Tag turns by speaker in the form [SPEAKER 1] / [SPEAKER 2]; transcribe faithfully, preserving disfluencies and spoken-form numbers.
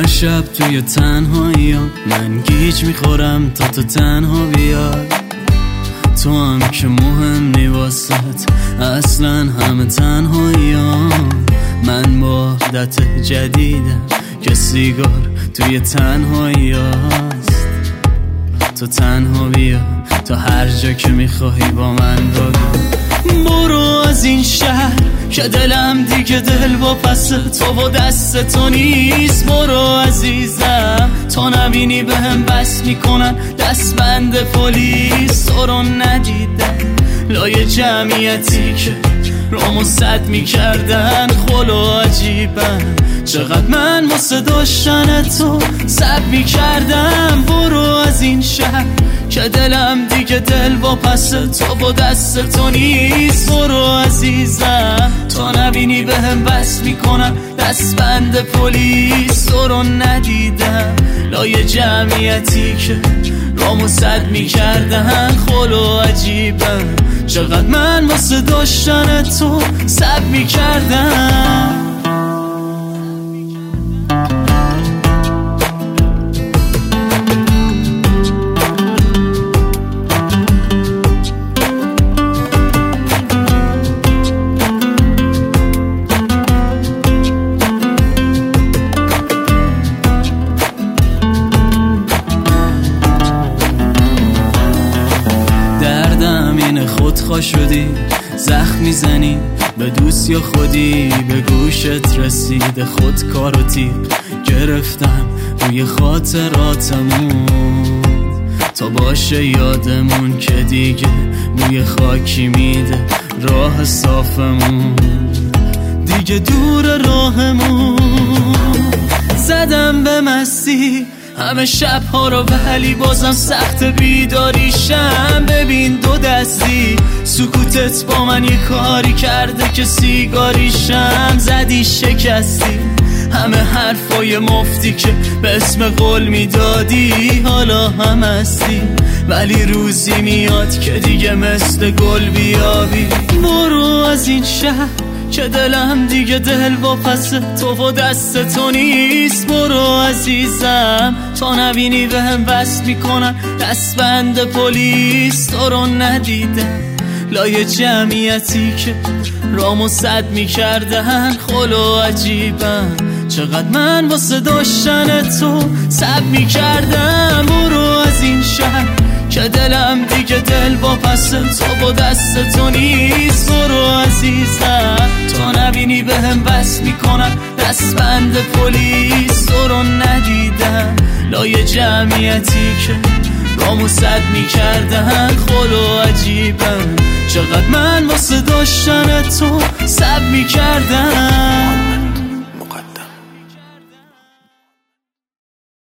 [SPEAKER 1] هر شب توی تنهاییام من گیج میخورم تا تو تنها بیای. تو هم که مهم نی واسط اصلا همه تنهاییام. من با عادت جدیدم که سیگار توی تنهایی هست. تو تنها بیا تا هر جا که میخوای با من بگو. برو از این شهر که دلم دیگه دل با پس تو و دست تو نیست. برو عزیزم تا نبینی به هم بس میکنن دست بند پلیس. تو رو ندیدن لای جمعیتی که رامو صد میکردن. خلو عجیبن چقدر من واسه داشتن تو صبر میکردم. برو از این شهر که دلم دیگه دل با پس تو و دست تو نیست. برو عزیزم تا نبینی به هم بس میکنن دست بند پلیس. تو رو ندیدم لای جمعیتی که رامو صد میکردن. خلو عجیبن چقدر من واسه داشتن تو صبر میکردم. خودخواه شدی زخم میزنی به دوست یا خودی به گوشت رسیده. خود کارو تیپ گرفتم روی خاطراتمون تا باشه یادمون که دیگه موی خاکی میده راه صافمون. دیگه دور راهمون زدم به مستی همه شبها رو ولی بازم سخت بیداریشم. ببین دو دستی سکوتت با من یه کاری کرده که سیگاریشم. زدی شکستی همه حرفای مفتی که به اسم قول میدادی. حالا هم هستی ولی روزی میاد که دیگه مثل گل بیابی. برو از این شهر که دلم دیگه دل با پس تو و دست تو نیست. برو عزیزم تا نبینی به هم بس میکنن دست بند پلیس. تو رو ندیدم لای جمعیتی که رامو صد میکردن. خلو عجیبن چقدر من واسه داشتن تو صبر میکردم. برو از این شهر که دلم دیگه دل با پس تو و دست تو نیست. برو عزیزم تا نبینی به هم بس میکنن دست بند پلیس. تو رو ندیدم لای جمعیتی که رامو صد میکردن. خلو عجیبن چقدر من واسه داشتن تو صبر میکردم.